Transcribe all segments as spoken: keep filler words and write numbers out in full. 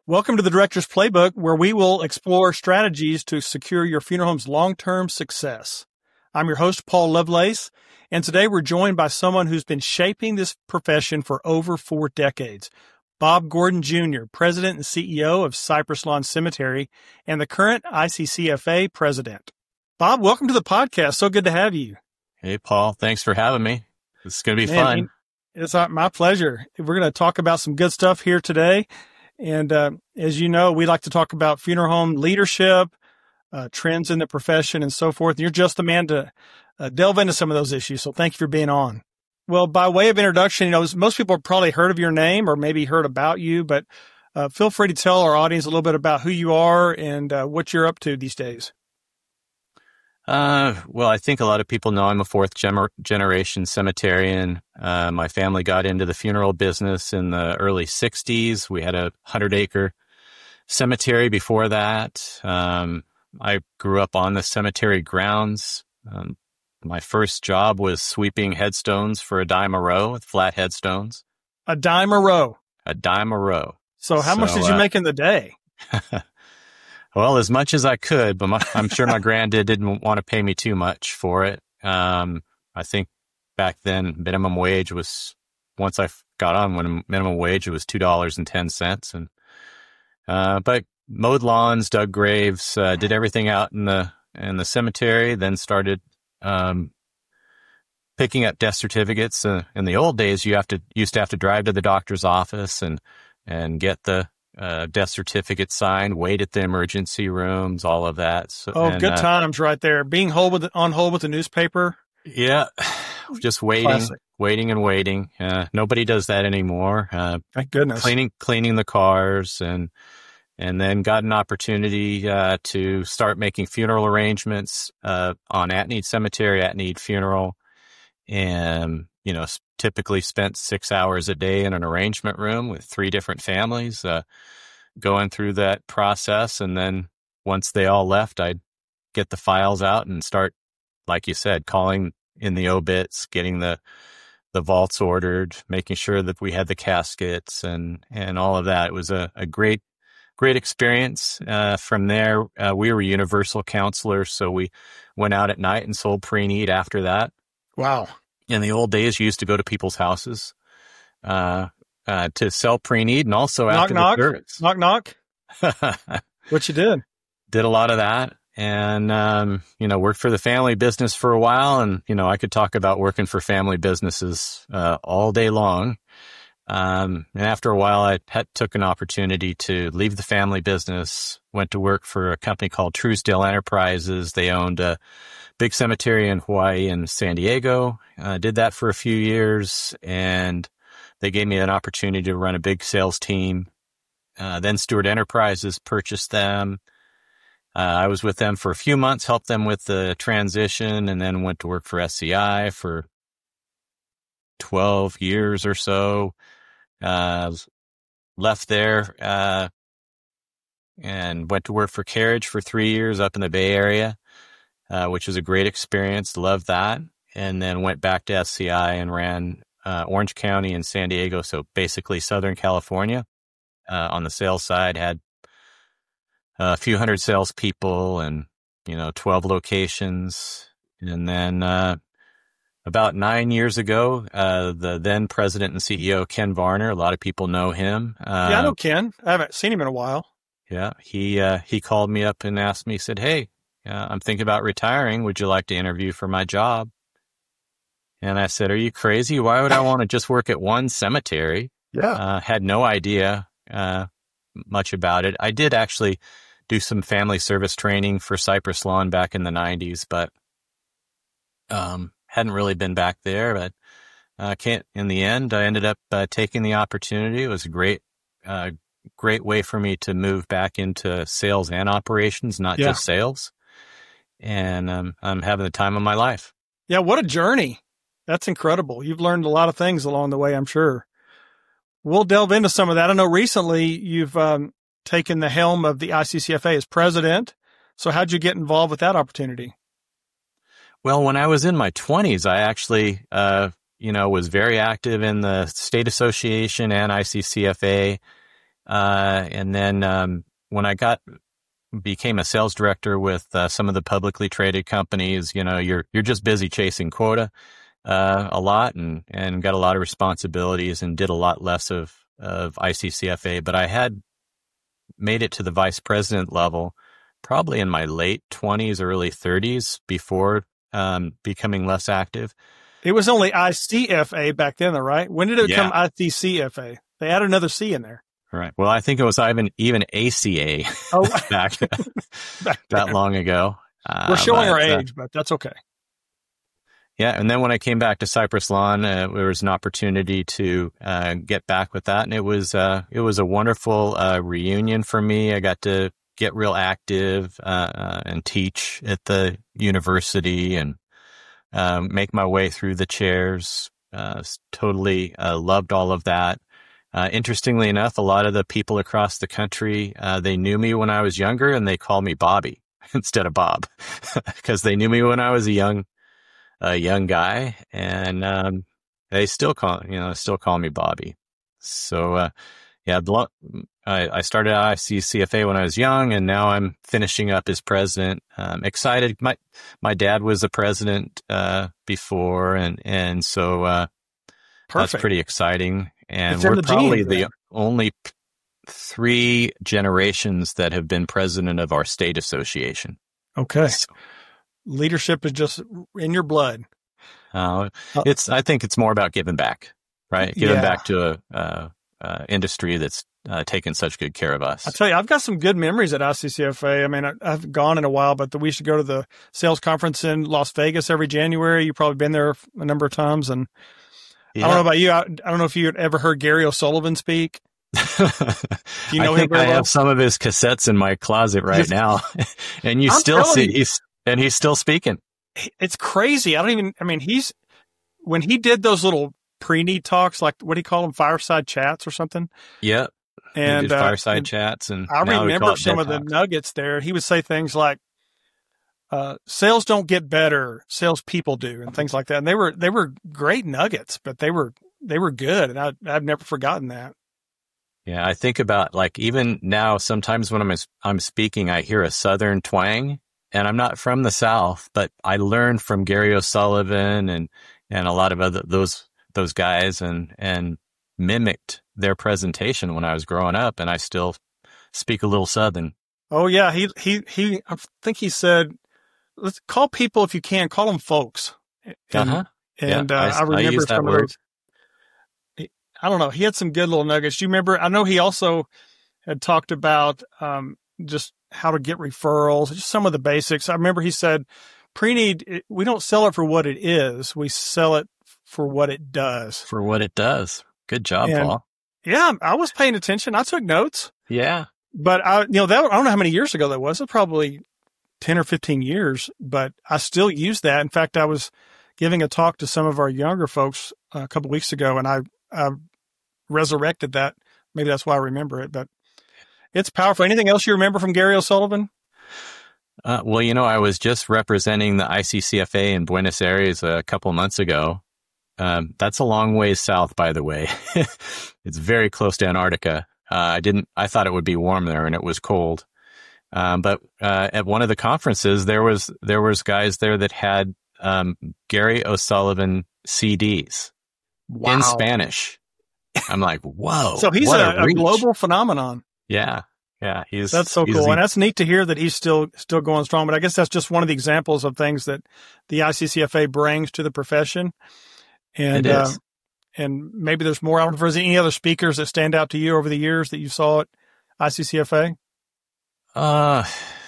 Welcome to the Director's Playbook, where we will explore strategies to secure your funeral home's long-term success. I'm your host, Paul Lovelace, and today we're joined by someone who's been shaping this profession for over four decades. Bob Gordon Junior, President and C E O of Cypress Lawn Cemetery and the current I C C F A President. Bob, welcome to the podcast. So good to have you. Hey, Paul. Thanks for having me. It's going to be Man, fun. It's my pleasure. We're going to talk about some good stuff here today. And uh, as you know, we like to talk about funeral home leadership, uh, trends in the profession, and so forth. And you're just the man to uh, delve into some of those issues. So thank you for being on. Well, by way of introduction, you know, most people have probably heard of your name or maybe heard about you, but uh, feel free to tell our audience a little bit about who you are and uh, what you're up to these days. Uh, well, I think a lot of people know I'm a fourth gener- generation cemeterian. Uh, my family got into the funeral business in the early sixties. We had a hundred acre cemetery before that. Um, I grew up on the cemetery grounds. Um, my first job was sweeping headstones for a dime a row with flat headstones. A dime a row. A dime a row. So how so, much did you uh, make in the day? Well, as much as I could, but my, I'm sure my granddad didn't want to pay me too much for it. Um, I think back then minimum wage was, once I got on when minimum wage, it was two dollars and ten cents. And, uh, but mowed lawns, dug graves, uh, did everything out in the, in the cemetery, then started, um, picking up death certificates. Uh, in the old days, you have to, used to have to drive to the doctor's office and, and get the, Uh, death certificate signed, wait at the emergency rooms, all of that. So, oh, and, good uh, times right there. Being hold with, on hold with the newspaper. Yeah. Just waiting, Classic. waiting and waiting. Uh, nobody does that anymore. Uh, Thank goodness. cleaning, cleaning the cars and, and then got an opportunity, uh, to start making funeral arrangements, uh, on Atneed Cemetery, Atneed Funeral. And, you know, typically spent six hours a day in an arrangement room with three different families, uh, going through that process. And then once they all left, I'd get the files out and start, like you said, calling in the obits, getting the, the vaults ordered, making sure that we had the caskets and, and all of that. It was a, a great, great experience. Uh, from there, uh, we were universal counselors. So we went out at night and sold pre-need after that. Wow. In the old days, you used to go to people's houses uh, uh, to sell pre-need and also Knock, after knock. the service. Knock, knock. What you did? Did a lot of that and, um, you know, worked for the family business for a while. And, you know, I could talk about working for family businesses uh, all day long. Um, and after a while, I had, took an opportunity to leave the family business, went to work for a company called Truesdale Enterprises. They owned a big cemetery in Hawaii and San Diego. Uh, did that for a few years, and they gave me an opportunity to run a big sales team. Uh, then Stewart Enterprises purchased them. Uh, I was with them for a few months, helped them with the transition, and then went to work for S C I for twelve years or so. Uh, left there, uh, and went to work for Carriage for three years up in the Bay Area, uh, which was a great experience. Loved that. And then went back to S C I and ran, uh, Orange County and San Diego. So basically Southern California, uh, on the sales side, had a few hundred salespeople and, you know, twelve locations. And then, uh, about nine years ago, uh, the then president and C E O, Ken Varner, a lot of people know him. Uh, Yeah, I know Ken. I haven't seen him in a while. Yeah. He, uh, he called me up and asked me, he said, "Hey, uh, I'm thinking about retiring. Would you like to interview for my job?" And I said, "Are you crazy? Why would I want to just work at one cemetery?" Yeah. Uh, had no idea, uh, much about it. I did actually do some family service training for Cypress Lawn back in the nineties, but, um, hadn't really been back there, but, uh, can't, in the end, I ended up, uh, taking the opportunity. It was a great, uh, great way for me to move back into sales and operations, not Yeah. just sales. And, um, I'm having the time of my life. Yeah. What a journey. That's incredible. You've learned a lot of things along the way, I'm sure. We'll delve into some of that. I know recently you've, um, taken the helm of the I C C F A as president. So how'd you get involved with that opportunity? Well, when I was in my twenties, I actually, uh, you know, was very active in the state association and I C C F A. Uh, and then um, when I got became a sales director with uh, some of the publicly traded companies, you know, you're you're just busy chasing quota uh, a lot, and and got a lot of responsibilities, and did a lot less of of I C C F A. But I had made it to the vice president level probably in my late twenties, early thirties, before um, becoming less active. It was only I C F A back then, though, right? When did it become Yeah. I C C F A? They added another C in there. Right. Well, I think it was even even A C A Oh, back back that then. long ago. Uh, We're showing but, our uh, age, but that's okay. Yeah, and then when I came back to Cypress Lawn, uh, there was an opportunity to uh, get back with that, and it was uh, it was a wonderful uh, reunion for me. I got to get real active uh, uh, and teach at the university, and um, make my way through the chairs. Uh, totally uh, loved all of that. Uh, interestingly enough, a lot of the people across the country, uh, they knew me when I was younger, and they called me Bobby instead of Bob, because they knew me when I was a young, a young guy, and um, they still call, you know, still call me Bobby. So, uh, yeah, I, I started at I C C F A when I was young, and now I'm finishing up as president. I'm excited. My my dad was the president uh, before, and and so uh, that's pretty exciting. And It's in we're the probably genes, the man. only p- three generations that have been president of our state association. Okay. So, Leadership is just in your blood. uh, Uh, it's I think it's more about giving back, right? Giving Yeah. back to a uh, uh, industry that's uh, taken such good care of us. I tell you, I've got some good memories at I C C F A. I mean, I, I've gone in a while, but the, we used to go to the sales conference in Las Vegas every January. You've probably been there a number of times. And Yeah. I don't know about you. I, I don't know if you had ever heard Gary O'Sullivan speak. you know I him think very I well? have some of his cassettes in my closet right Just- now, and you I'm still telling see you. he's and he's still speaking. It's crazy. I don't even, I mean, he's, when he did those little pre-need talks, like what do you call them? Fireside chats or something. Yep, he And did uh, fireside and chats, and I now we call remember it some Dead of the Talks. nuggets there. He would say things like, uh, sales don't get better, salespeople do, and things like that. And they were, they were great nuggets, but they were, they were good. And I, I've never forgotten that. Yeah, I think about like even now. Sometimes when I'm I'm speaking, I hear a Southern twang, and I'm not from the South, but I learned from Gary O'Sullivan and and a lot of other those those guys, and and mimicked their presentation when I was growing up, and I still speak a little Southern. Oh yeah. He, he, he, I think he said, let's call people, if you can, call them folks. And, Uh-huh. and Yeah, uh, I- I I remember use that some of word. those. I don't know. He had some good little nuggets. Do you remember? I know he also had talked about um, just how to get referrals, just some of the basics. I remember he said, pre-need, we don't sell it for what it is. We sell it for what it does. For what it does. Good job, And- Paul. Yeah, I was paying attention. I took notes, Yeah. but I, you know, that, I don't know how many years ago that was. It was probably ten or fifteen years, but I still use that. In fact, I was giving a talk to some of our younger folks uh, a couple weeks ago, and I, I resurrected that. Maybe that's why I remember it, but it's powerful. Anything else you remember from Gary O'Sullivan? Uh, well, you know, I was just representing the I C C F A in Buenos Aires a couple months ago. Um, that's a long ways south, by the way. It's very close to Antarctica. Uh, I didn't, I thought it would be warm there, and it was cold. Um, but uh, at one of the conferences, there was there was guys there that had um, Gary O'Sullivan C Ds in Spanish. I'm like, whoa! So he's what a, a reach. global phenomenon. Yeah, yeah. He's That's so he's cool. the- And that's neat to hear that he's still still going strong. But I guess that's just one of the examples of things that the I C C F A brings to the profession. And It is. Uh, and maybe there's more. I don't know if there's any other speakers that stand out to you over the years that you saw at I C C F A. Uh,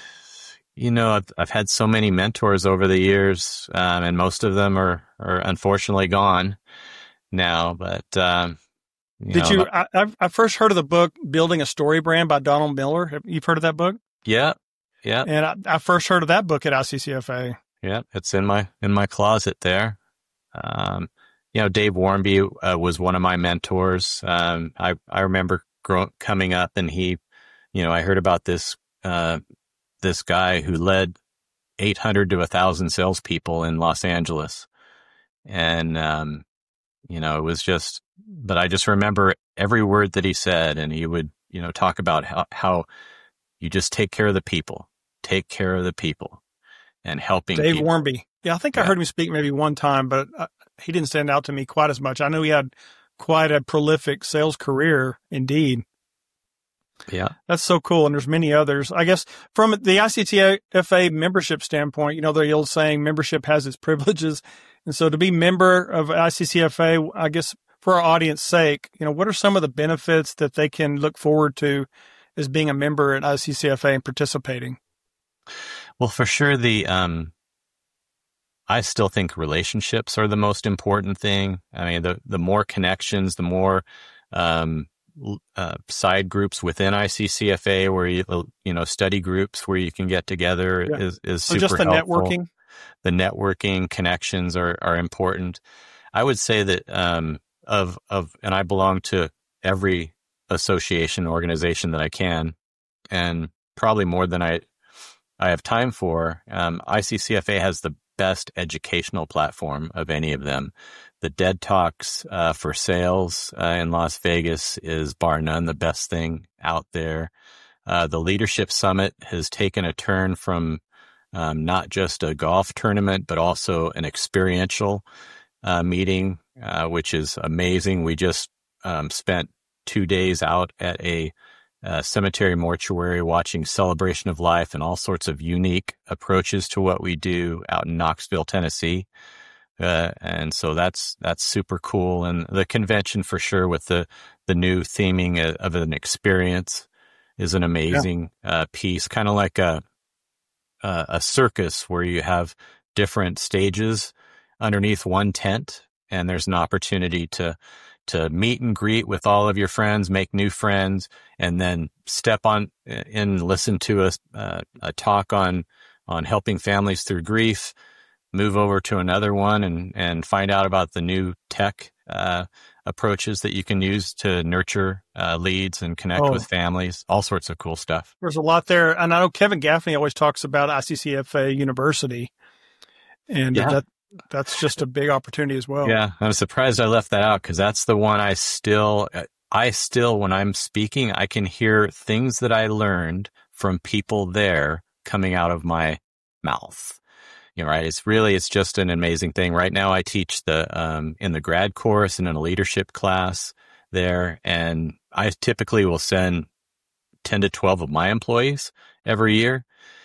you know, I've, I've had so many mentors over the years, um, and most of them are, are unfortunately gone now. But um, you Did know, you? I, I've- I first heard of the book "Building a Story Brand" by Donald Miller. Have You've heard of that book? Yeah, yeah, And I, I first heard of that book at I C C F A. yeah. It's in my in my closet there. Um, you know, Dave Warmby uh, was one of my mentors. Um, I I remember grow, coming up, and he, you know, I heard about this uh, this guy who led eight hundred to a thousand salespeople in Los Angeles, and um, you know, it was just. But I just remember every word that he said, and he would you know, talk about how, how you just take care of the people, take care of the people and helping Dave people. Warmby. Yeah, I think Yeah. I heard him speak maybe one time, but uh, he didn't stand out to me quite as much. I know he had quite a prolific sales career indeed. Yeah. That's so cool. And there's many others. I guess from the I C T F A membership standpoint, you know, the old saying, membership has its privileges. And so to be member of I C C F A, I guess for our audience sake, you know, what are some of the benefits that they can look forward to as being a member at I C C F A and participating? Well, for sure, the, um, I still think relationships are the most important thing. I mean, the, the more connections, the more, um, Uh, side groups within I C C F A where you, you know, study groups where you can get together yeah. is, is super so just the helpful. networking. The networking connections are, are important. I would say that, um, of, of, and I belong to every association organization that I can, and probably more than I, I have time for. Um, I C C F A has the best educational platform of any of them. The Dead Talks uh, for sales uh, in Las Vegas is bar none the best thing out there. Uh, the Leadership Summit has taken a turn from um, not just a golf tournament, but also an experiential uh, meeting, uh, which is amazing. We just um, spent two days out at a uh, cemetery mortuary watching Celebration of Life and all sorts of unique approaches to what we do out in Knoxville, Tennessee. Uh, and so that's, that's super cool. And the convention for sure with the, the new theming of an experience is an amazing yeah. uh, piece, kind of like a, a, a circus where you have different stages underneath one tent, and there's an opportunity to, to meet and greet with all of your friends, make new friends, and then step on and listen to a, uh, a talk on, on helping families through grief. Move over to another one and, and find out about the new tech uh, approaches that you can use to nurture uh, leads and connect oh. with families, all sorts of cool stuff. There's a lot there. And I know Kevin Gaffney always talks about I C C F A University, and yeah. that that's just a big opportunity as well. Yeah, I'm surprised I left that out because that's the one I still, I still, when I'm speaking, I can hear things that I learned from people there coming out of my mouth. You know, right. It's really, it's just an amazing thing. Right now I teach the, um, in the grad course and in a leadership class there. And I typically will send ten to twelve of my employees every year.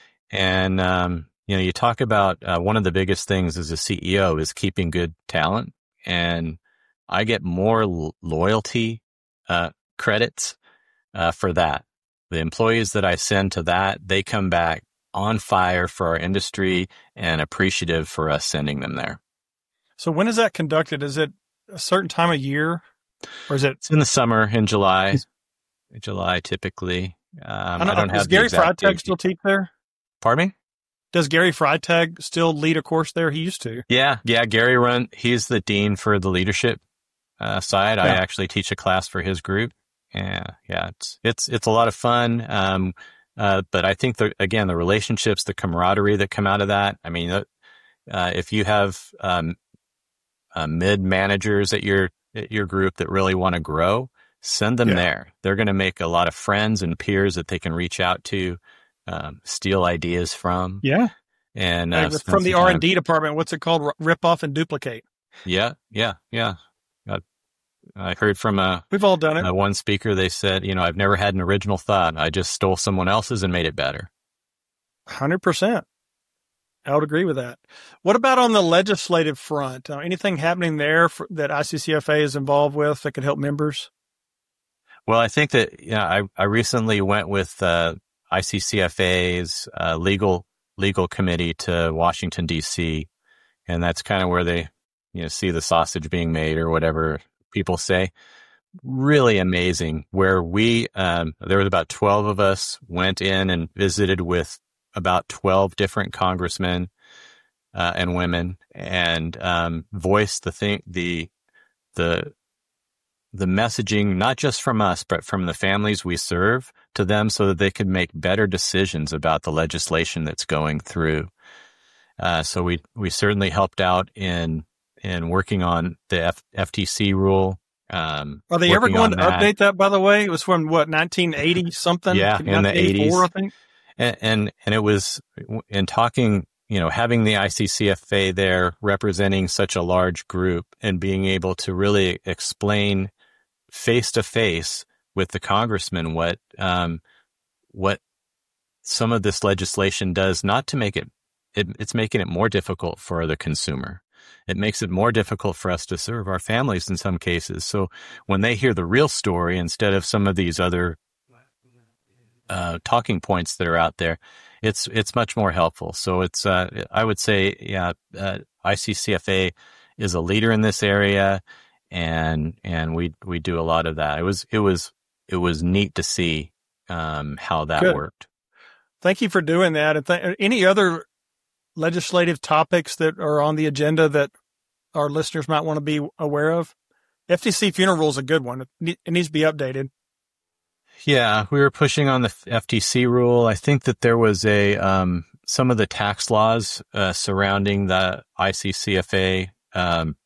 And, um, you know, you talk about, uh, one of the biggest things as a C E O is keeping good talent. And I get more l- loyalty, uh, credits, uh, for that. The employees that I send to that, they come back on fire for our industry and appreciative for us sending them there. So when is that conducted? Is it a certain time of year, or is it? It's in the summer, in July, July typically. Um, I don't, I don't does have Gary the exact Freitag date. still teach there? Pardon me? Does Gary Freitag still lead a course there? He used to. Yeah, yeah. Gary run. He's the dean for the leadership uh, side. Yeah. I actually teach a class for his group. Yeah, yeah. It's it's it's a lot of fun. Um, Uh, but I think the, again, the relationships, the camaraderie that come out of that. I mean, uh, if you have, um, uh, mid managers at your, at your group that really want to grow, send them yeah. there. They're going to make a lot of friends and peers that they can reach out to, um, steal ideas from. Yeah. And, uh, like from the R and D department, what's it called? Rip off and duplicate. Yeah. Yeah. Yeah. Uh, I heard from a, we've all done it. Uh, one speaker, they said, you know, I've never had an original thought. I just stole someone else's and made it better. one hundred percent. I would agree with that. What about on the legislative front? Uh, anything happening there for, that I C C F A is involved with that could help members? Well, I think that, you know, I, I recently went with uh, I C C F A's uh, legal legal committee to Washington, D C, and that's kind of where they, you know, see the sausage being made or whatever people say. Really amazing where we, um, there was about twelve of us went in and visited with about twelve different congressmen, uh, and women and, um, voiced the thing, the, the, the messaging, not just from us, but from the families we serve to them so that they could make better decisions about the legislation that's going through. Uh, so we, we certainly helped out in, in working on the F- FTC rule, Um, Are they ever working going on to that. update that, by the way? It was from what, nineteen eighty something? Yeah, in the eighties. I think. And, and, and it was in talking, you know, having the I C C F A there representing such a large group and being able to really explain face to face with the congressman what, um, what some of this legislation does, not to make it, it, it's making it more difficult for the consumer. It makes it more difficult for us to serve our families in some cases. So when they hear the real story instead of some of these other uh, talking points that are out there, it's it's much more helpful. So it's uh, I would say, yeah, uh, I C C F A is a leader in this area, and and we we do a lot of that. It was it was it was neat to see um, how that Good. worked. Thank you for doing that. And th- any other legislative topics that are on the agenda that our listeners might want to be aware of? F T C funeral rule is a good one. It needs to be updated. Yeah, we were pushing on the F T C rule. I think that there was a um, some of the tax laws uh, surrounding the I C C F A, um,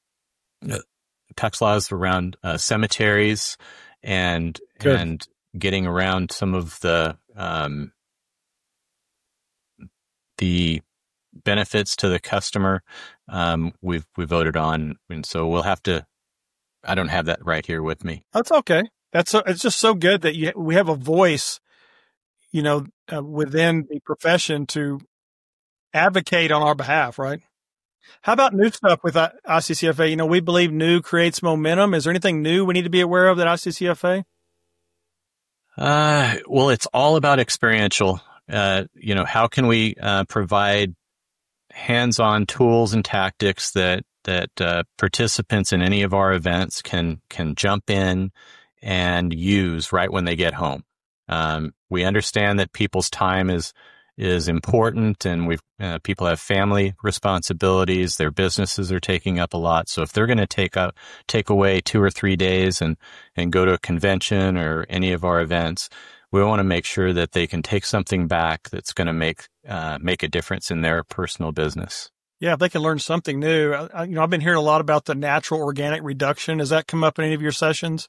tax laws around uh, cemeteries and Good. and getting around some of the um, the benefits to the customer. Um, we've we voted on, and so we'll have to. I don't have that right here with me. That's okay. That's so, it's just so good that you, we have a voice, you know, uh, within the profession to advocate on our behalf, right? How about new stuff with I C C F A? You know, we believe new creates momentum. Is there anything new we need to be aware of at I C C F A? Uh, well, it's all about experiential. Uh, you know, how can we uh, provide hands-on tools and tactics that that uh, participants in any of our events can can jump in and use right when they get home. Um, we understand that people's time is is important, and we've uh, people have family responsibilities. Their businesses are taking up a lot. So if they're going to take up take away two or three days and and go to a convention or any of our events, we want to make sure that they can take something back that's going to make uh, make a difference in their personal business. Yeah, if they can learn something new. I, you know, I've been hearing a lot about the natural organic reduction. Has that come up in any of your sessions?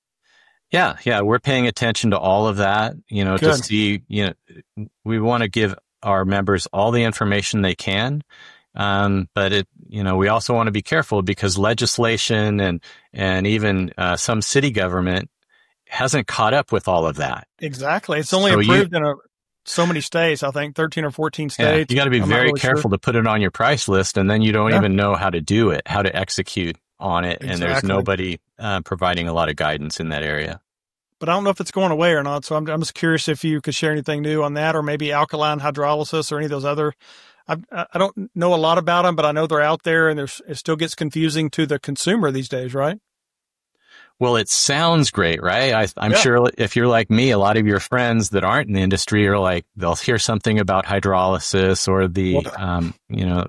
Yeah, yeah, we're paying attention to all of that, you know, Good. to see, you know, we want to give our members all the information they can. Um, but it, you know, we also want to be careful because legislation and, and even, uh, some city government hasn't caught up with all of that. Exactly. It's only So approved you- in a, so many states, I think thirteen or fourteen Yeah, states. you got to be I'm not very really careful sure. to put it on your price list, and then you don't Yeah. even know how to do it, how to execute on it. And there's Exactly. nobody, uh, providing a lot of guidance in that area. But I don't know if it's going away or not. So I'm, I'm just curious if you could share anything new on that, or maybe alkaline hydrolysis or any of those other. I, I don't know a lot about them, but I know they're out there, and there's, it still gets confusing to the consumer these days, right? Well, it sounds great, right? I, I'm Yeah. sure if you're like me, a lot of your friends that aren't in the industry are like, they'll hear something about hydrolysis or the, Well, um, you know,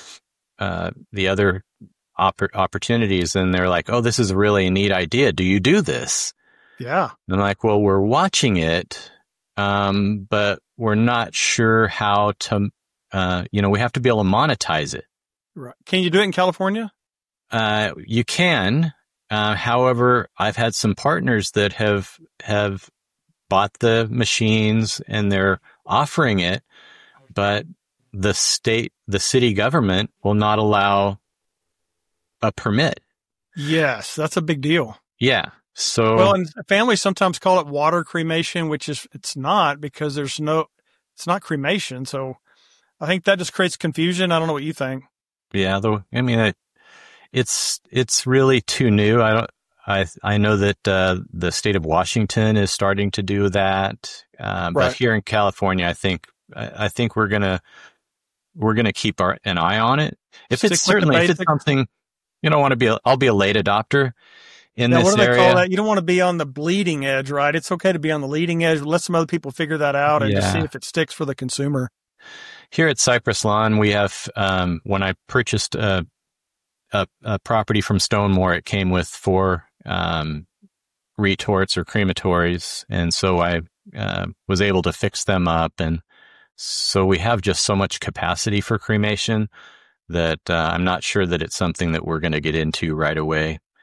uh, the other oppor- opportunities. And they're like, oh, this is really a neat idea. Do you do this? Yeah. And I'm like, well, we're watching it, um, but we're not sure how to, uh, you know, we have to be able to monetize it. Right. Can you do it in California? Uh, you can. Uh, however, I've had some partners that have have bought the machines and they're offering it, but the state, the city government will not allow a permit. Yes. That's a big deal. Yeah. So, Well, and families sometimes call it water cremation, which is, it's not, because there's no, it's not cremation. So I think that just creates confusion. I don't know what you think. yeah, the, I mean, it, it's, it's really too new. I don't, I, I know that, uh, the state of Washington is starting to do that. Uh, Right. but here in California, I think, I, I think we're going to, we're going to keep our, an eye on it. If Stick it's with the certainly, if it's basics. something, you don't want to be, a, I'll be a late adopter in Now, this what do they area. call that? You don't want to be on the bleeding edge, right? It's okay to be on the leading edge. Let some other people figure that out and just Yeah. see if it sticks for the consumer. Here at Cypress Lawn, we have, um, when I purchased a, a, a property from Stonemore, it came with four, um, retorts or crematories. And so I, uh, was able to fix them up. And so we have just so much capacity for cremation that, uh, I'm not sure that it's something that we're going to get into right away.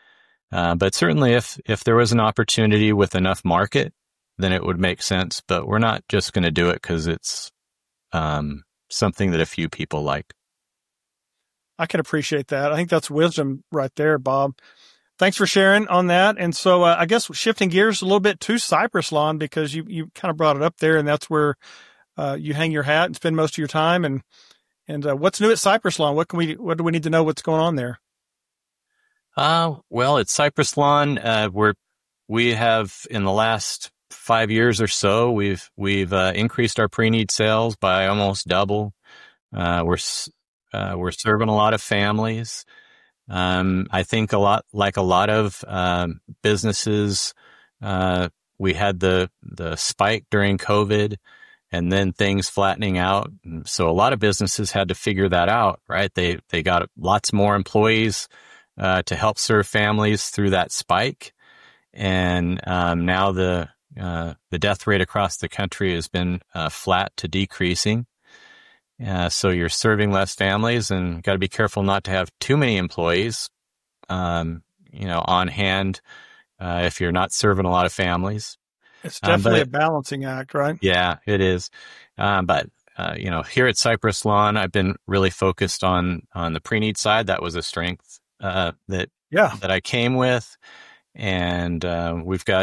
Uh, but certainly if, if there was an opportunity with enough market, then it would make sense. But we're not just going to do it because it's um, something that a few people like. I can appreciate that. I think that's wisdom right there, Bob. Thanks for sharing on that. And so uh, I guess shifting gears a little bit to Cypress Lawn, because you, you kind of brought it up there, and that's where uh, you hang your hat and spend most of your time. And and uh, what's new at Cypress Lawn? What can we what do we need to know what's going on there? Uh, well, at Cypress Lawn, uh, we're we have in the last five years or so, we've we've uh, increased our pre-need sales by almost double. Uh, we're uh, we're serving a lot of families. Um, I think a lot, like a lot of, um, businesses, uh, we had the, the spike during COVID and then things flattening out. And so a lot of businesses had to figure that out, right? They, they got lots more employees, uh, to help serve families through that spike. And, um, now the, uh, the death rate across the country has been, uh, flat to decreasing. Uh, so you're serving less families, and got to be careful not to have too many employees, um, you know, on hand, uh, if you're not serving a lot of families. It's definitely um, a balancing act, right? Yeah, it is. Um, but, uh, you know, here at Cypress Lawn, I've been really focused on, on the pre-need side. That was a strength, uh, that, yeah. that I came with. And, uh, we've got,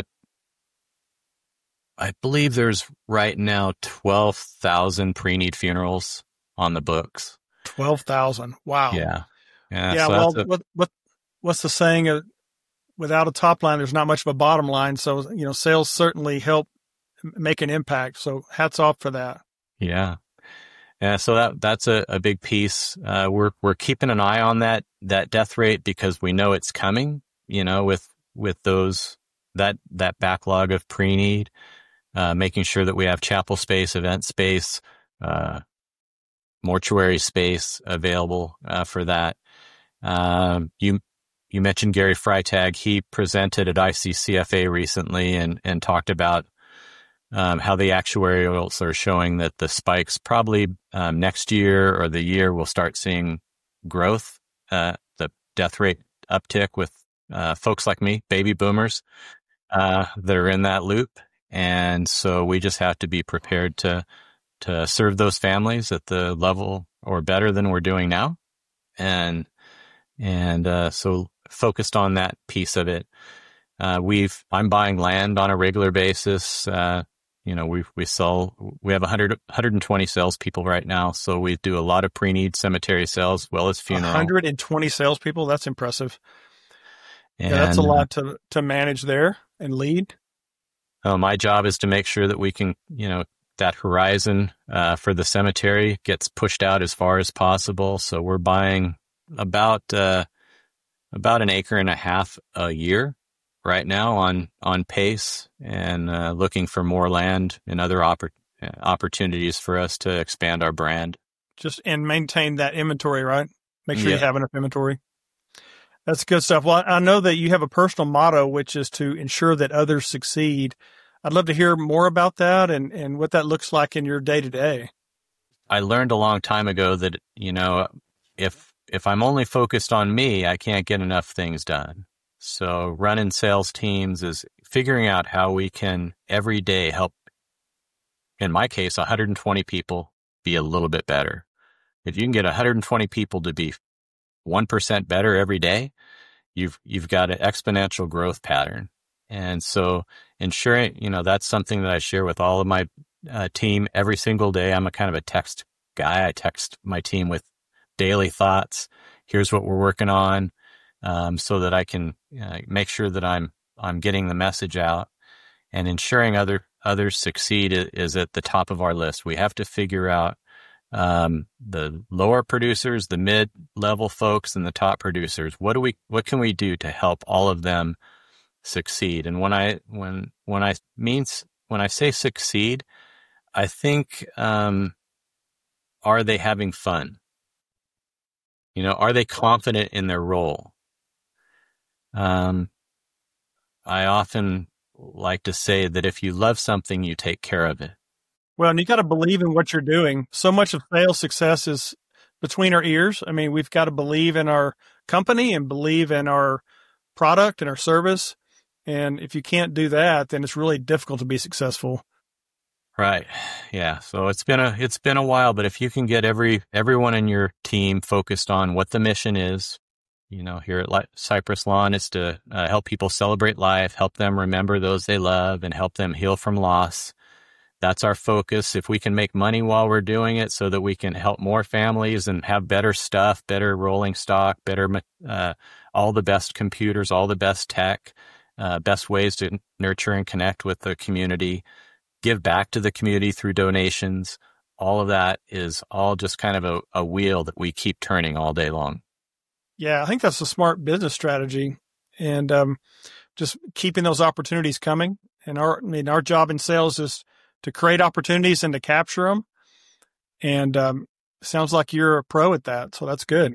I believe there's right now twelve thousand pre-need funerals on the books. twelve thousand. Wow. Yeah. Yeah. Yeah. So well, a, what, what, what's the saying? Uh, without a top line, there's not much of a bottom line. So, you know, sales certainly help make an impact. So hats off for that. Yeah. Yeah. So that, that's a, a big piece. Uh, we're, we're keeping an eye on that, that death rate because we know it's coming, you know, with, with those, that, that backlog of pre-need, uh, making sure that we have chapel space, event space, uh, mortuary space available, uh, for that. Um, you, you mentioned Gary Freitag. He presented at I C C F A recently and, and talked about, um, how the actuarials are showing that the spikes probably, um, next year or the year we'll start seeing growth, uh, the death rate uptick with, uh, folks like me, baby boomers, uh, that are in that loop. And so we just have to be prepared to, to serve those families at the level or better than we're doing now. And, and, uh, so focused on that piece of it. Uh, we've, I'm buying land on a regular basis. Uh, you know, we, we sell, we have one hundred, one hundred twenty salespeople right now. So we do a lot of pre-need cemetery sales, as well as funeral. one hundred twenty salespeople. That's impressive. And, yeah, that's a lot to, to manage there and lead. Uh, my job is to make sure that we can, you know, that horizon, uh, for the cemetery gets pushed out as far as possible. So we're buying about, uh, about an acre and a half a year right now on, on pace, and, uh, looking for more land and other oppor- opportunities for us to expand our brand. Just, and maintain that inventory, right? Make sure Yeah. you have enough inventory. That's good stuff. Well, I know that you have a personal motto, which is to ensure that others succeed. I'd love to hear more about that and, and what that looks like in your day to day. I learned a long time ago that, you know, if, if I'm only focused on me, I can't get enough things done. So running sales teams is figuring out how we can every day help, in my case, one hundred twenty people be a little bit better. If you can get one hundred twenty people to be one percent better every day, you've, you've got an exponential growth pattern. And so ensuring, you know, that's something that I share with all of my uh, team every single day. I'm a kind of a text guy. I text my team with daily thoughts. Here's what we're working on, um, so that I can uh, make sure that I'm, I'm getting the message out, and ensuring other, others succeed is at the top of our list. We have to figure out, um, the lower producers, the mid-level folks, and the top producers. What do we, what can we do to help all of them succeed? And when I, when, when I means, when I say succeed, I think, um, are they having fun? You know, are they confident in their role? Um, I often like to say that if you love something, you take care of it. Well, and you got to believe in what you're doing. So much of sales success is between our ears. I mean, we've got to believe in our company and believe in our product and our service. And if you can't do that, then it's really difficult to be successful. Right. Yeah. So it's been a it's been a while, but if you can get every everyone in your team focused on what the mission is, you know, here at Cypress Lawn is to uh, help people celebrate life, help them remember those they love, and help them heal from loss. That's our focus. If we can make money while we're doing it so that we can help more families and have better stuff, better rolling stock, better, uh, all the best computers, all the best tech, uh, best ways to nurture and connect with the community, give back to the community through donations. All of that is all just kind of a, a wheel that we keep turning all day long. Yeah, I think that's a smart business strategy, and um, just keeping those opportunities coming. And our, I mean, our job in sales is to create opportunities and to capture them. And um, sounds like you're a pro at that, so that's good.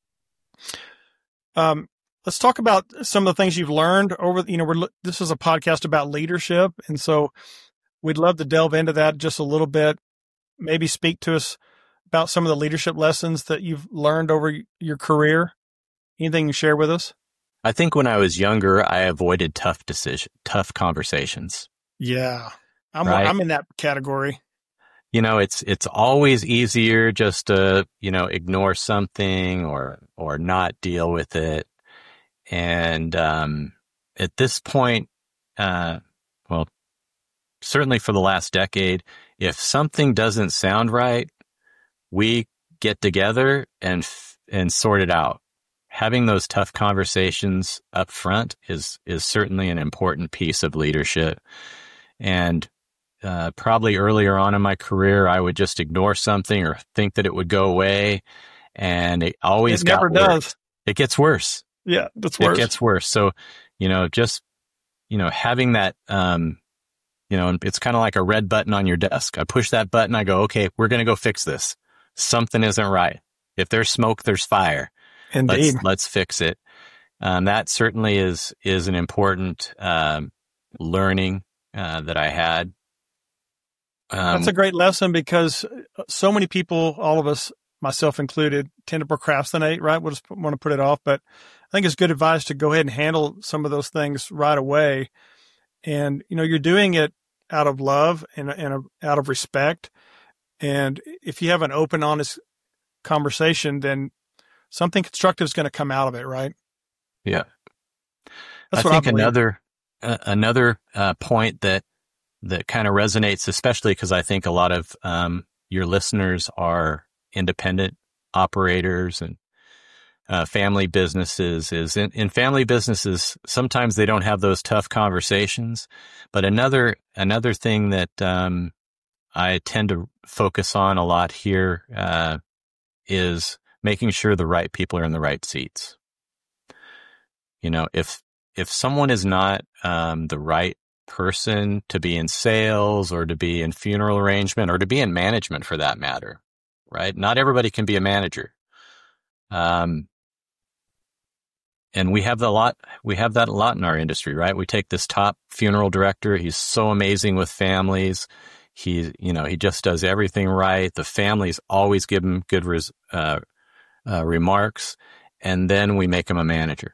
Um, let's talk about some of the things you've learned over. You know, we're this is a podcast about leadership, and so we'd love to delve into that just a little bit. Maybe speak to us about some of the leadership lessons that you've learned over your career. Anything you share with us? I think when I was younger, I avoided tough decision, tough conversations. Yeah. I'm right? I'm in that category. You know, it's it's always easier just to, you know, ignore something or or not deal with it. And um, at this point, uh, well, certainly for the last decade, if something doesn't sound right, we get together and and sort it out. Having those tough conversations up front is is certainly an important piece of leadership. And Uh, probably earlier on in my career, I would just ignore something or think that it would go away, and it always it got never worse. does. It gets worse. Yeah, that's worse. It gets worse. So, you know, just you know, having that, um, you know, it's kind of like a red button on your desk. I push that button. I go, okay, we're going to go fix this. Something isn't right. If there's smoke, there's fire. Indeed. Let's, let's fix it. Um, that certainly is is an important um, learning uh, that I had. Um, That's a great lesson because so many people, all of us, myself included, tend to procrastinate, right? We'll just want to put it off. But I think it's good advice to go ahead and handle some of those things right away. And, you know, you're doing it out of love and, and out of respect. And if you have an open, honest conversation, then something constructive is going to come out of it, right? Yeah. That's I what think I believe. another, uh, another uh, point that that kind of resonates, especially because I think a lot of um, your listeners are independent operators and uh, family businesses, is in, in family businesses, sometimes they don't have those tough conversations. But another another thing that um, I tend to focus on a lot here uh, is making sure the right people are in the right seats. You know, if if someone is not um, the right person to be in sales or to be in funeral arrangement or to be in management for that matter, right? Not everybody can be a manager. Um, and we have the lot, we have that a lot in our industry, right? We take this top funeral director. He's so amazing with families. He, you know, he just does everything right. The families always give him good res, uh, uh, remarks. And then we make him a manager.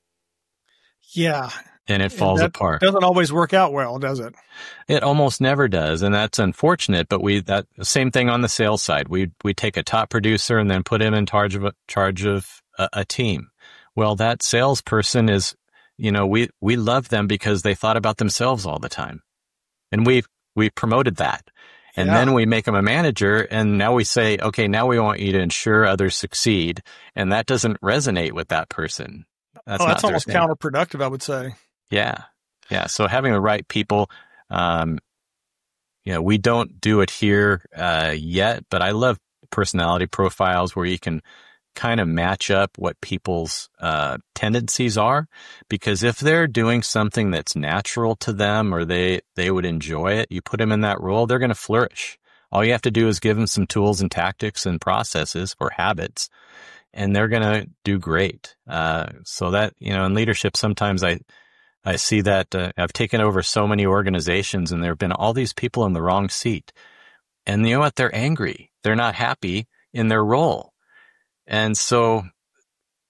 Yeah. And it falls and that apart. Doesn't always work out well, does it? It almost never does, and that's unfortunate. But we that same thing on the sales side. We we take a top producer and then put him in charge of a, charge of a, a team. Well, that salesperson is, you know, we we love them because they thought about themselves all the time, and we we promoted that, and yeah. then we make them a manager, and now we say, okay, now we want you to ensure others succeed, and that doesn't resonate with that person. That's oh, not that's almost thing. counterproductive, I would say. Yeah. Yeah. So having the right people, um, you know, we don't do it here, uh, yet, but I love personality profiles where you can kind of match up what people's, uh, tendencies are, because if they're doing something that's natural to them or they, they would enjoy it, you put them in that role, they're going to flourish. All you have to do is give them some tools and tactics and processes or habits, and they're going to do great. Uh, so that, you know, in leadership, sometimes I, I see that uh, I've taken over so many organizations and there have been all these people in the wrong seat. And you know what? They're angry. They're not happy in their role. And so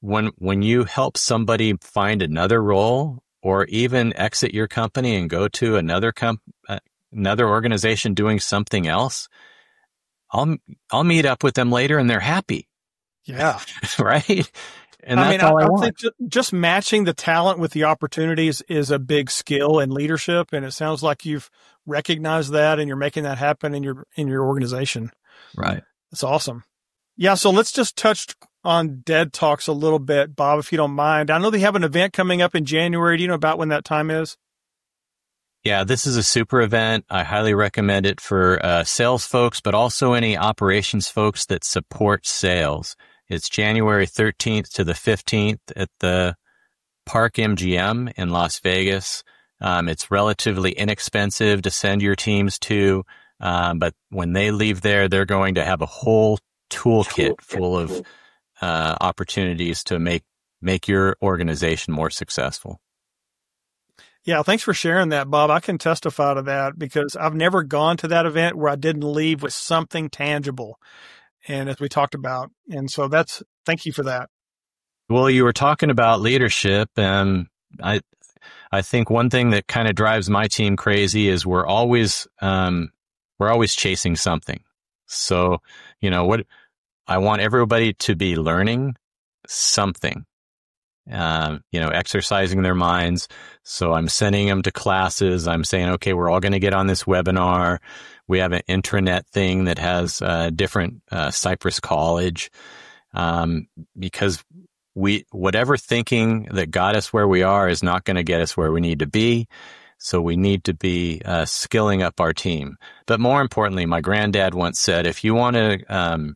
when when you help somebody find another role or even exit your company and go to another comp, uh, another organization doing something else, I'll I'll meet up with them later and they're happy. Yeah. Right? And I that's mean, all I, I, I want. think ju- just matching the talent with the opportunities is a big skill in leadership, and it sounds like you've recognized that and you're making that happen in your in your organization. Right. That's awesome. Yeah, so let's just touch on Dead Talks a little bit, Bob, if you don't mind. I know they have an event coming up in January. Do you know about when that time is? Yeah, this is a super event. I highly recommend it for uh, sales folks, but also any operations folks that support sales. It's January thirteenth to the fifteenth at the Park M G M in Las Vegas. Um, it's relatively inexpensive to send your teams to, um, but when they leave there, they're going to have a whole toolkit full of uh, opportunities to make make your organization more successful. Yeah, thanks for sharing that, Bob. I can testify to that because I've never gone to that event where I didn't leave with something tangible. And as we talked about, and so that's, thank you for that. Well, you were talking about leadership, and I, I think one thing that kind of drives my team crazy is we're always, um, we're always chasing something. So, you know, what I want everybody to be learning something, um, you know, exercising their minds. So I'm sending them to classes. I'm saying, okay, we're all going to get on this webinar. We have an intranet thing that has uh, different uh, Cypress College, um, because we whatever thinking that got us where we are is not going to get us where we need to be. So we need to be uh, skilling up our team. But more importantly, my granddad once said, if you want to, um,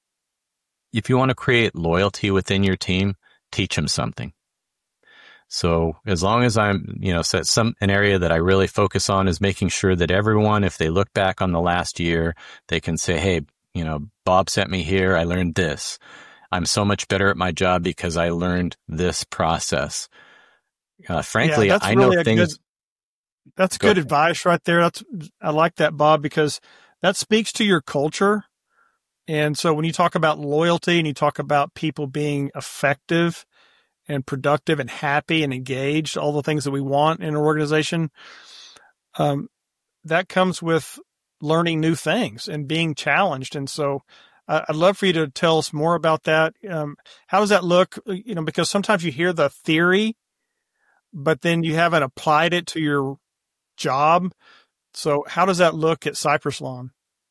if you want to create loyalty within your team, teach them something. So as long as I'm, you know, so some, an area that I really focus on is making sure that everyone, if they look back on the last year, they can say, hey, you know, Bob sent me here. I learned this. I'm so much better at my job because I learned this process. Uh, frankly, yeah, I really know things. Good, that's good advice right there. That's, I like that, Bob, because that speaks to your culture. And so when you talk about loyalty and you talk about people being effective and productive and happy and engaged, all the things that we want in an organization, um, that comes with learning new things and being challenged. And so uh, I'd love for you to tell us more about that. Um, how does that look? You know, because sometimes you hear the theory, but then you haven't applied it to your job. So how does that look at Cypress Lawn?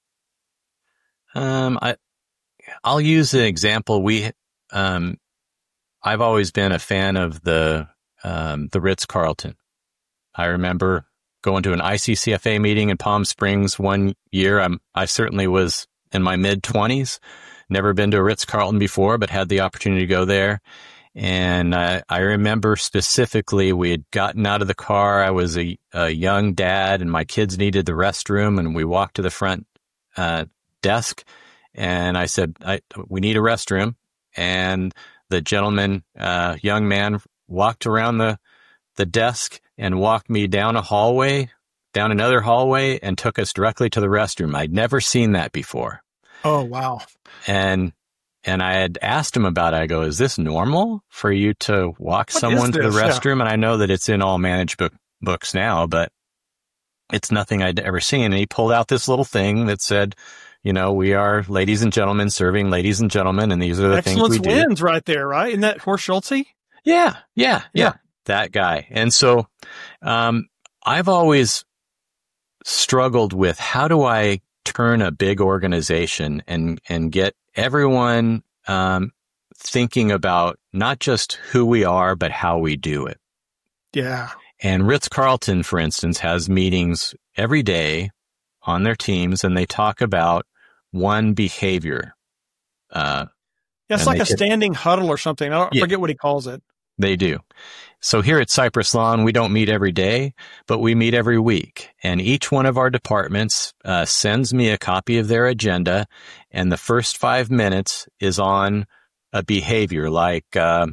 Um, I, I'll use an example. We, um, I've always been a fan of the, um, the Ritz-Carlton. I remember going to an I C C F A meeting in Palm Springs one year. I'm, I certainly was in my mid twenties, never been to a Ritz-Carlton before, but had the opportunity to go there. And I, I remember specifically we had gotten out of the car. I was a, a young dad and my kids needed the restroom, and we walked to the front, uh, desk, and I said, I, we need a restroom. And the gentleman, uh, young man, walked around the, the desk and walked me down a hallway, down another hallway, and took us directly to the restroom. I'd never seen that before. Oh, wow. And, and I had asked him about it. I go, is this normal for you to walk What someone to the this? restroom? Yeah. And I know that it's in all managed book, books now, but it's nothing I'd ever seen. And he pulled out this little thing that said, you know, we are ladies and gentlemen serving ladies and gentlemen, and these are the Excellence things we do. wins right there, right? Isn't that Horst Schulze? Yeah, yeah, yeah, Yeah. that guy. And so, um, I've always struggled with how do I turn a big organization and, and get everyone, um, thinking about not just who we are, but how we do it. Yeah. And Ritz-Carlton, for instance, has meetings every day on their teams, and they talk about one behavior. Uh, yeah, it's like a standing huddle or something. I, don't, yeah, I forget what he calls it. They do. So here at Cypress Lawn, we don't meet every day, but we meet every week. And each one of our departments uh, sends me a copy of their agenda, and the first five minutes is on a behavior like uh,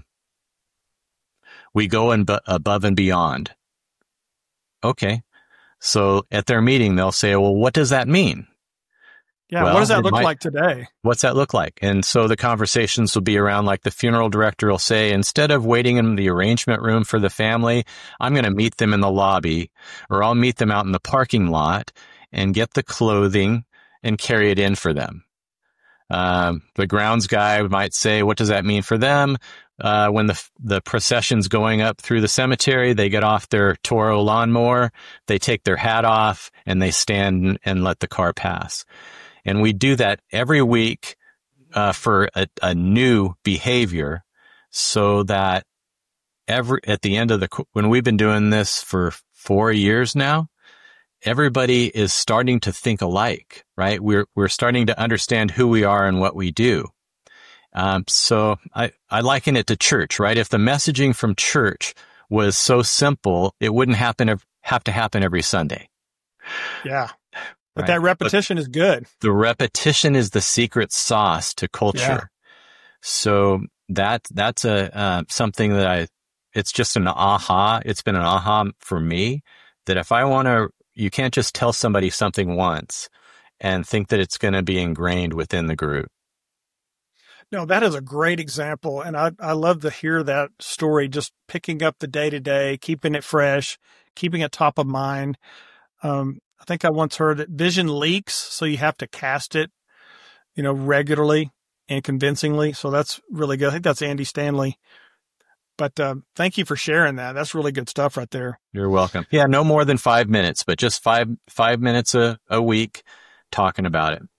we go and b- above and beyond. Okay. So at their meeting, they'll say, well, what does that mean? Yeah. Well, what does that it look might- like today? What's that look like? And so the conversations will be around, like the funeral director will say, instead of waiting in the arrangement room for the family, I'm going to meet them in the lobby, or I'll meet them out in the parking lot and get the clothing and carry it in for them. Um, the grounds guy might say, what does that mean for them? Uh, when the the procession's going up through the cemetery, they get off their Toro lawnmower, they take their hat off, and they stand and let the car pass. And we do that every week uh, for a, a new behavior, so that every at the end of the when we've been doing this for four years now, everybody is starting to think alike, right? We're we're starting to understand who we are and what we do. Um, so I, I liken it to church, right? If the messaging from church was so simple, it wouldn't happen have to happen every Sunday. Yeah. But Right. that repetition is good. The repetition is the secret sauce to culture. Yeah. So that that's a uh, something that I. It's just an aha. It's been an aha for me that if I want to, you can't just tell somebody something once and think that it's going to be ingrained within the group. No, that is a great example. And I, I love to hear that story, just picking up the day to day, keeping it fresh, keeping it top of mind. Um, I think I once heard that vision leaks, so you have to cast it, you know, regularly and convincingly. So that's really good. I think that's Andy Stanley. But um, thank you for sharing that. That's really good stuff right there. You're welcome. Yeah, no more than five minutes, but just five five minutes a, a week talking about it.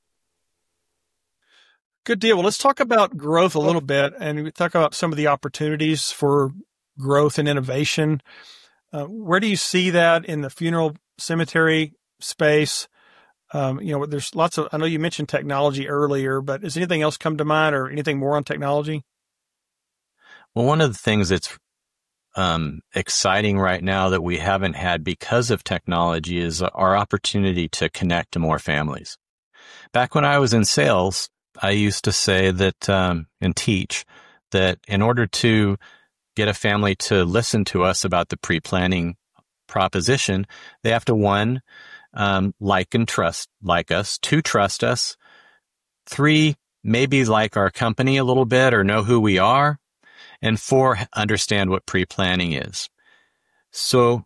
Good deal. Well, let's talk about growth a little bit, and we talk about some of the opportunities for growth and innovation. Uh, where do you see that in the funeral cemetery space? Um, you know, there's lots of, I know you mentioned technology earlier, but does anything else come to mind or anything more on technology? Well, one of the things that's um, exciting right now that we haven't had because of technology is our opportunity to connect to more families. Back when I was in sales, I used to say that um, and teach that in order to get a family to listen to us about the pre-planning proposition, they have to, one, um, like and trust, like us, two, trust us, three, maybe like our company a little bit or know who we are, and four, understand what pre-planning is. So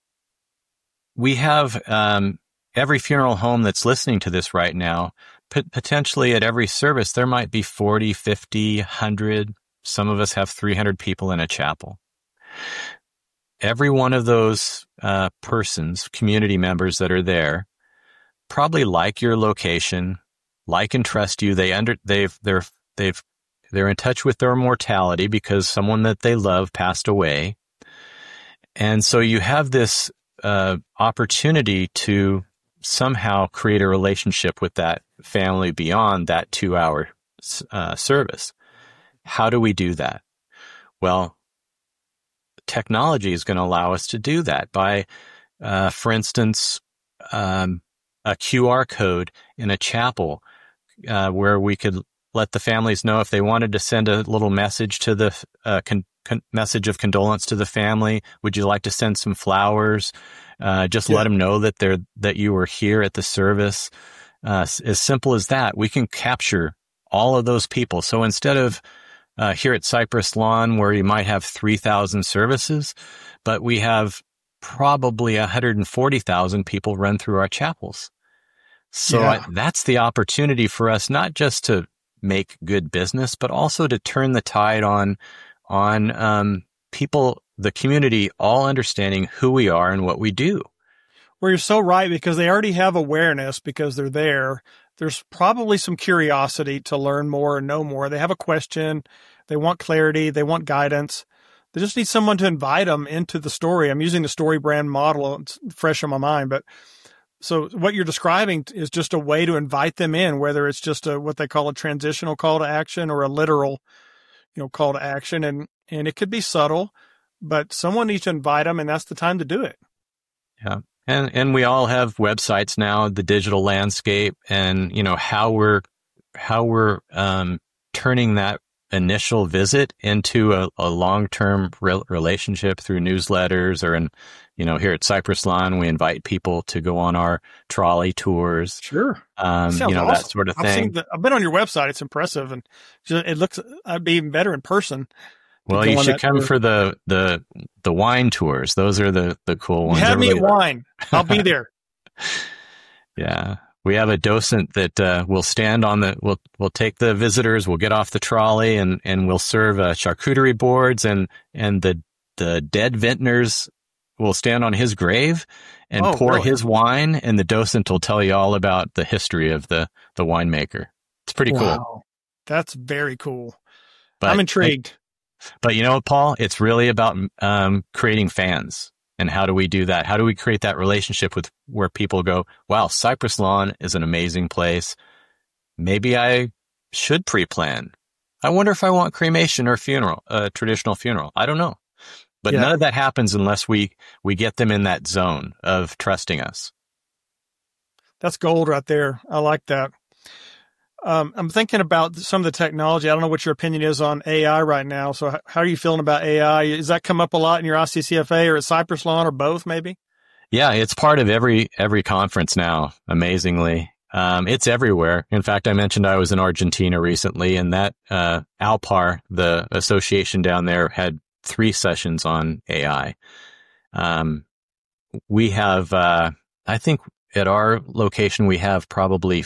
we have um, every funeral home that's listening to this right now, p- potentially at every service, there might be forty, fifty, one hundred. Some of us have three hundred people in a chapel. Every one of those uh, persons, community members that are there, probably like your location, like and trust you. They under they've they're they've they're in touch with their mortality because someone that they love passed away, and so you have this uh, opportunity to somehow create a relationship with that family beyond that two-hour uh, service. How do we do that? Well, technology is going to allow us to do that by, uh, for instance, um, a Q R code in a chapel uh, where we could let the families know if they wanted to send a little message to the uh, con- con- message of condolence to the family. Would you like to send some flowers? Uh, just yeah. let them know that they're that you were here at the service. Uh, as simple as that, we can capture all of those people. So instead of Uh, here at Cypress Lawn, where you might have three thousand services, but we have probably one hundred forty thousand people run through our chapels. So yeah. I, that's the opportunity for us, not just to make good business, but also to turn the tide on, on um, people, the community, all understanding who we are and what we do. Well, you're so right, because they already have awareness because they're there. There's probably some curiosity to learn more and know more. They have a question. They want clarity. They want guidance. They just need someone to invite them into the story. I'm using the story brand model. It's fresh on my mind. But so what you're describing is just a way to invite them in, whether it's just a, what they call a transitional call to action or a literal, you know, call to action. And, and it could be subtle, but someone needs to invite them, and that's the time to do it. Yeah. And and we all have websites now, the digital landscape, and you know how we're how we're um, turning that initial visit into a, a long-term re- relationship through newsletters or an you know, here at Cypress Lawn, we invite people to go on our trolley tours. Sure. Um, Sounds you know, awesome. that sort of I've thing. seen the, I've been on your website. It's impressive. And it looks, I'd be even better in person. Well, you should come tour. for the, the, the wine tours. Those are the, the cool ones. You have me at wine. I'll be there. Yeah. We have a docent that uh, will stand on the, we'll, we'll take the visitors, we'll get off the trolley and, and we'll serve uh, charcuterie boards and, and the, the dead vintners will stand on his grave and oh, pour really? his wine, and the docent will tell you all about the history of the, the winemaker. It's pretty wow. cool. That's very cool. But, I'm intrigued. But you know what, Paul? It's really about um, creating fans. And how do we do that? How do we create that relationship with where people go, wow, Cypress Lawn is an amazing place. Maybe I should pre-plan. I wonder if I want cremation or funeral, a uh, traditional funeral. I don't know. But yeah. none of that happens unless we, we get them in that zone of trusting us. That's gold right there. I like that. Um, I'm thinking about some of the technology. I don't know what your opinion is on A I right now. So how are you feeling about A I? Does that come up a lot in your I C C F A or at Cypress Lawn or both maybe? Yeah, it's part of every, every conference now, amazingly. Um, it's everywhere. In fact, I mentioned I was in Argentina recently, and that, uh, Alpar, the association down there, had three sessions on A I. Um, we have, uh, I think at our location, we have probably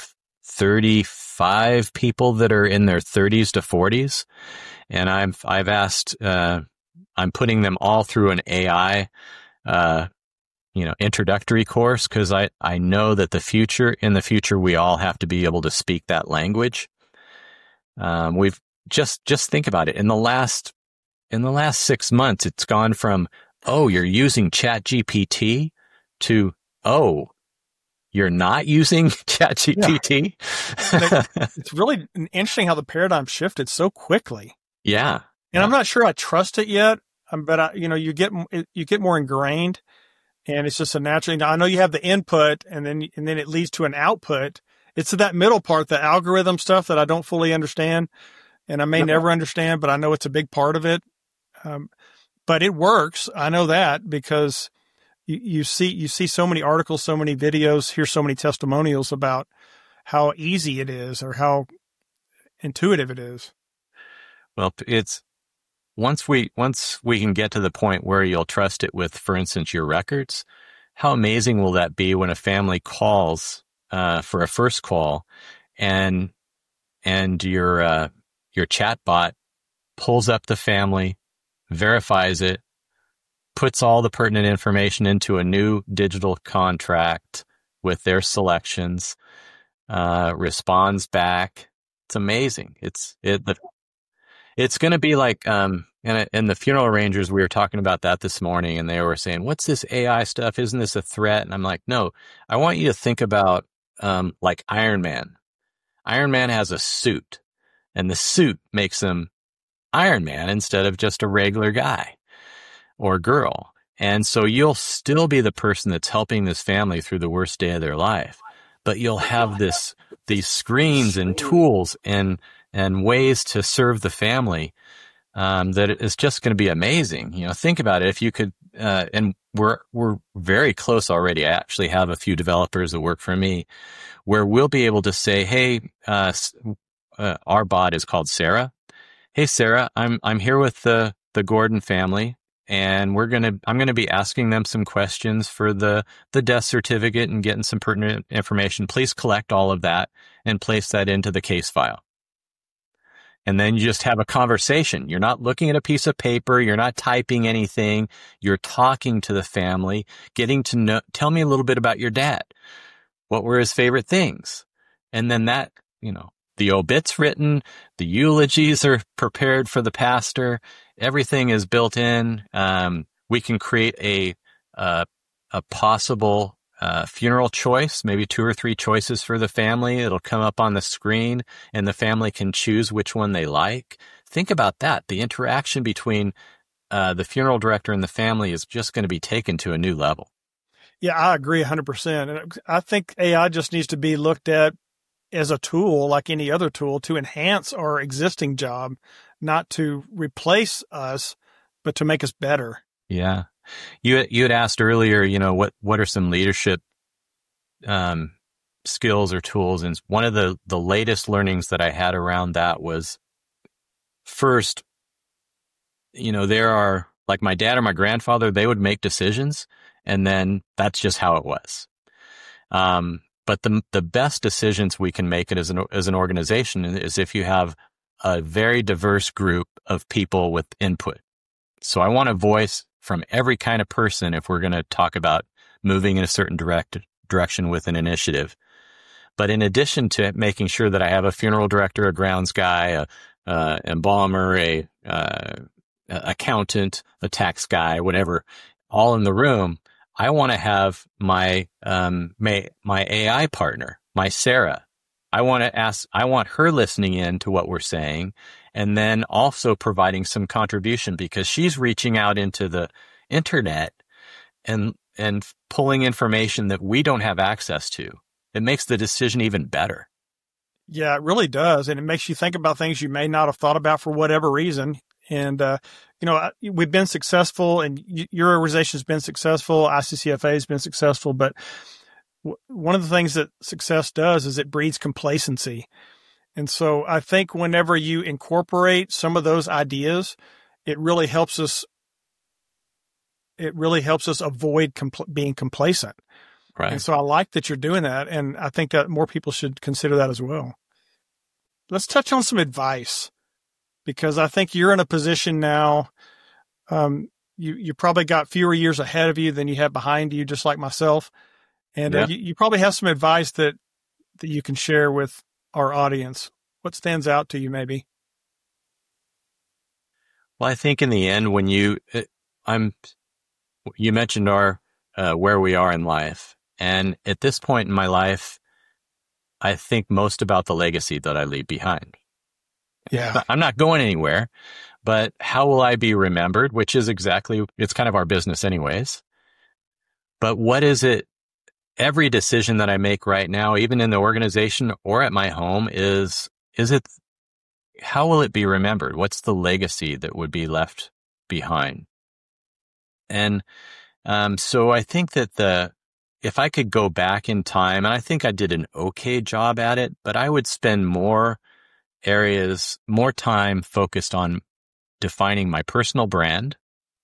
thirty-five people that are in their thirties to forties. And I've, I've asked, uh, I'm putting them all through an A I, uh, you know, introductory course, because I, I know that the future, in the future, we all have to be able to speak that language. Um, we've just, just think about it. In the last, in the last six months, it's gone from, oh, you're using ChatGPT to, oh, you're not using ChatGPT. Yeah. It's really interesting how the paradigm shifted so quickly. Yeah. And yeah. I'm not sure I trust it yet, but I, you know, you get, you get more ingrained, and it's just a natural, I know you have the input and then, and then it leads to an output. It's that middle part, the algorithm stuff that I don't fully understand, and I may no. never understand, but I know it's a big part of it. Um, but it works. I know that because you, you see, you see so many articles, so many videos, hear so many testimonials about how easy it is or how intuitive it is. Well, it's once we, once we can get to the point where you'll trust it with, for instance, your records, how amazing will that be when a family calls, uh, for a first call and, and your, uh, your chat bot pulls up the family, verifies it, puts all the pertinent information into a new digital contract with their selections, uh, responds back. It's amazing. It's, it, the, it's going to be like, um, and, and the funeral arrangers, we were talking about that this morning, and they were saying, what's this A I stuff? Isn't this a threat? And I'm like, no, I want you to think about, um, like Iron Man. Iron Man has a suit, and the suit makes him Iron Man instead of just a regular guy or girl. And so you'll still be the person that's helping this family through the worst day of their life, but you'll have this, these screens and tools and, and ways to serve the family, um, that is just going to be amazing. You know, think about it. If you could, uh, and we're, we're very close already. I actually have a few developers that work for me where we'll be able to say, hey, uh, uh our bot is called Sarah. Hey, Sarah, I'm, I'm here with the, the Gordon family, and we're going to, I'm going to be asking them some questions for the, the death certificate and getting some pertinent information. Please collect all of that and place that into the case file. And then you just have a conversation. You're not looking at a piece of paper. You're not typing anything. You're talking to the family, getting to know, tell me a little bit about your dad. What were his favorite things? And then that, you know, the obit's written, the eulogies are prepared for the pastor. Everything is built in. Um, we can create a, uh, a possible, uh, funeral choice, maybe two or three choices for the family. It'll come up on the screen and the family can choose which one they like. Think about that. The interaction between, uh, the funeral director and the family is just going to be taken to a new level. Yeah, I agree one hundred percent. And I think A I just needs to be looked at as a tool like any other tool to enhance our existing job, not to replace us, but to make us better. Yeah. You you had asked earlier, you know, what what are some leadership um, skills or tools? And one of the the latest learnings that I had around that was, first, you know, there are, like my dad or my grandfather, they would make decisions, and then that's just how it was. Um, but the the best decisions we can make it as an as an organization is if you have a very diverse group of people with input. So I want a voice from every kind of person if we're going to talk about moving in a certain direct direction with an initiative. But in addition to making sure that I have a funeral director, a grounds guy, a uh, embalmer, a uh, accountant, a tax guy, whatever, all in the room, I want to have my um my my A I partner, my Sarah. I want to ask, I want her listening in to what we're saying, and then also providing some contribution, because she's reaching out into the internet and and pulling information that we don't have access to. It makes the decision even better. Yeah, it really does. And it makes you think about things you may not have thought about for whatever reason. And, uh, you know, we've been successful, and your organization has been successful. I C C F A has been successful. But w- one of the things that success does is it breeds complacency. And so I think whenever you incorporate some of those ideas, it really helps us, it really helps us avoid compl- being complacent. Right. And so I like that you're doing that. And I think that more people should consider that as well. Let's touch on some advice, because I think you're in a position now. Um, you, you probably got fewer years ahead of you than you have behind you, just like myself. And yeah. uh, you, you probably have some advice that, that you can share with our audience. What stands out to you, maybe? Well, I think in the end, when you, I'm, you mentioned our, uh, where we are in life. And at this point in my life, I think most about the legacy that I leave behind. Yeah. I'm not going anywhere, but how will I be remembered? Which is exactly, it's kind of our business anyways. But what is it? Every decision that I make right now, even in the organization or at my home, is, is it, how will it be remembered? What's the legacy that would be left behind? And, um, so I think that the, if I could go back in time, and I think I did an okay job at it, but I would spend more areas, more time focused on defining my personal brand,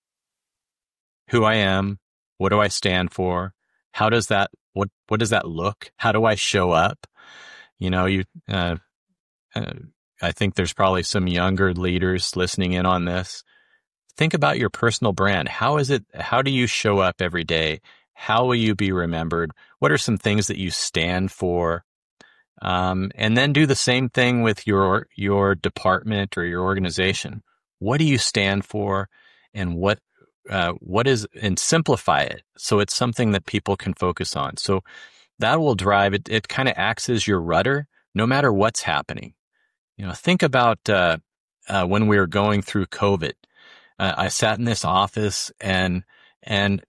who I am, what do I stand for, how does that, what, what does that look, how do I show up? You know, you, uh, uh, I think there's probably some younger leaders listening in on this. Think about your personal brand. How is it, how do you show up every day? How will you be remembered? What are some things that you stand for? Um, and then do the same thing with your your department or your organization. What do you stand for, and what uh, what is, and simplify it so it's something that people can focus on. So that will drive it. It kind of acts as your rudder, no matter what's happening. You know, think about uh, uh, when we were going through COVID. Uh, I sat in this office, and and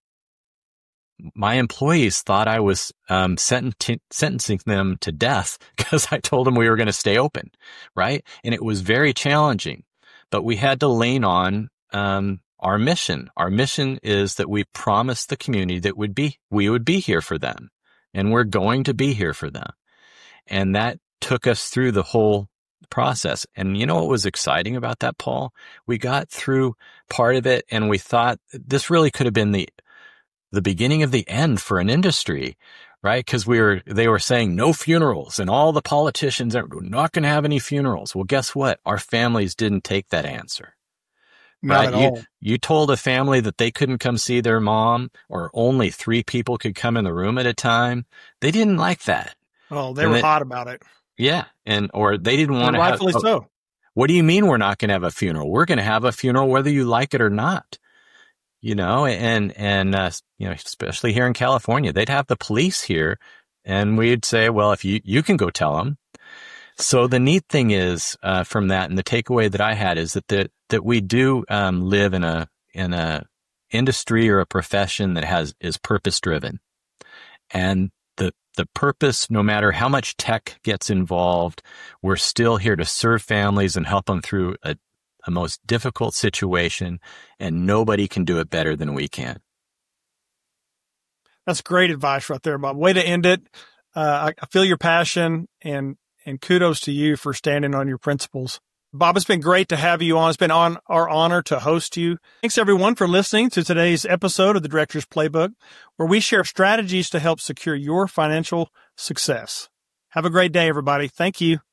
my employees thought I was um, senten- sentencing them to death because I told them we were going to stay open, right? And it was very challenging, but we had to lean on um, our mission. Our mission is that we promised the community that would be we would be here for them, and we're going to be here for them. And that took us through the whole process. And you know what was exciting about that, Paul? We got through part of it, and we thought this really could have been the the beginning of the end for an industry, right? Because we were, they were saying no funerals, and all the politicians are not going to have any funerals. Well, guess what? Our families didn't take that answer. Not right? at You, all. you told a family that they couldn't come see their mom, or only three people could come in the room at a time. They didn't like that. Oh, they And were they, hot about it. Yeah. And, or they didn't want And to have, rightfully oh, so. what do you mean we're not going to have a funeral? We're going to have a funeral whether you like it or not. You know, and, and, uh, you know, especially here in California, they'd have the police here, and we'd say, well, if you, you can go tell them. So the neat thing is, uh, from that, and the takeaway that I had is that, the, that we do, um, live in a, in a industry or a profession that has, is purpose driven. And the, the purpose, no matter how much tech gets involved, we're still here to serve families and help them through a, a most difficult situation, and nobody can do it better than we can. That's great advice right there, Bob. Way to end it. Uh, I, I feel your passion, and and kudos to you for standing on your principles. Bob, it's been great to have you on. It's been on our honor to host you. Thanks, everyone, for listening to today's episode of the Director's Playbook, where we share strategies to help secure your financial success. Have a great day, everybody. Thank you.